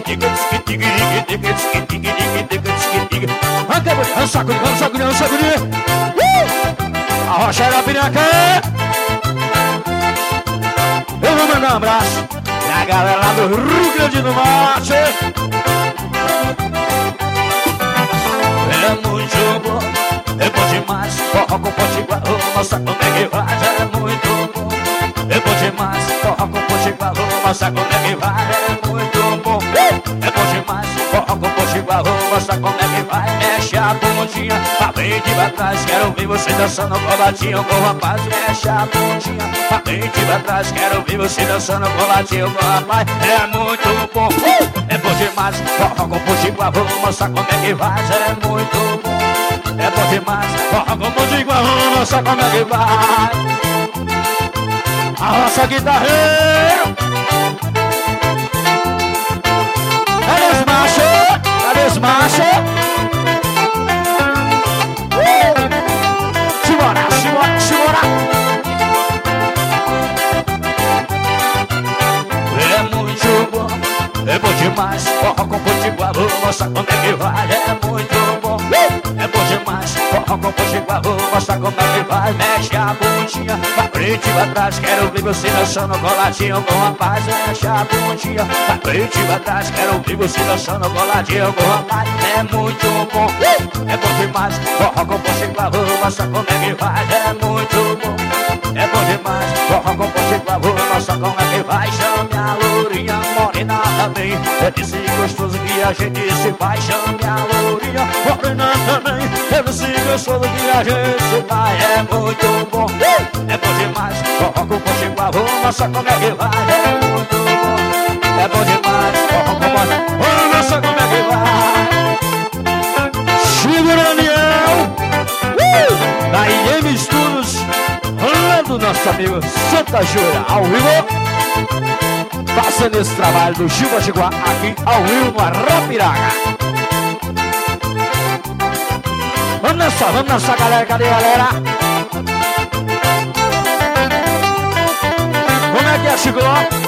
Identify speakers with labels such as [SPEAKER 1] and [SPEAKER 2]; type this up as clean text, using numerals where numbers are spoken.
[SPEAKER 1] A rocha era piranha. Eu vou mandar um abraço pra galera lá do Rio Grande do Norte. É muito bom, é bom demais. Forró com potiguar, nossa, como é que vai? É muito bom, é bom demais. Forró com potiguar, nossa, como é que vai? É muito bom, é bom demais. Forró com potiguar, nossa, como é que vai? Mexe a bundinha pra frente e pra trás. Quero ver você dançando coladinho com o rapaz. Mexe a bundinha pra frente e pra trás. Quero ver você dançando coladinho com o rapaz. É muito bom, é bom demais. Forró com potiguar, nossa, como é que vai? É muito bom, é bom demais. Forró com potiguar, nossa, como é que vai? A nossa guitarreira. Cadê os machos? Cadê os machos? Simbora, simbora, simbora. É muito bom, é bom demais. Forró com potiguar, nossa, como é que vai? É muito bom, é bom demais. Forró com potiguar, nossa, como é que vai? Mexe a bundinha pra frente e pra trás. Quero ver você dançando coladinho com o rapaz. Mexe a bundinha pra frente e pra trás. Quero ver você dançando coladinho com o rapaz. É muito bom, é bom demais. Forró com potiguar, nossa, como é que vai? É muito bom, é bom demais. Forró com potiguar, nossa, como é que vai? Chame a lourinha, morena também. É desse gostoso que a gente se vai. Chame a lourinha, morena também. É desse gostoso que a gente se vai. É muito bom, é bom demais. Forró com potiguar, nossa, como é que vai? É muito bom, é bom demais. Forró com potiguar, nossa, como é que vai? Chico Daniel, da IM Studios, lá do nosso amigo Santa Jura, ao vivo, fazendo esse trabalho do Gil Potiguar aqui ao vivo no Arapiraca. Vamos dançar, galera, cadê a galera? Como é que é, Chico?